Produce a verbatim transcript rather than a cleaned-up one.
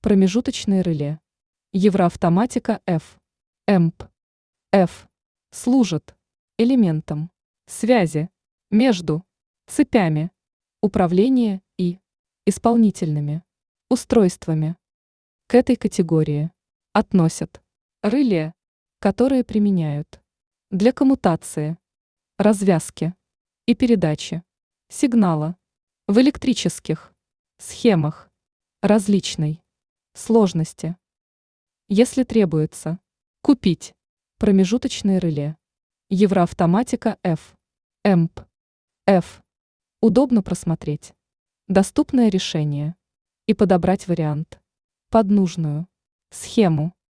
Промежуточные реле. Евроавтоматика F. эмп. F. Служит элементом связи между цепями управления и исполнительными устройствами. К этой категории относят реле, которые применяют для коммутации, развязки и передачи сигнала в электрических схемах различной сложности. Если требуется купить промежуточные реле Евроавтоматика F. эмп. F. Удобно просмотреть доступное решение и подобрать вариант под нужную схему.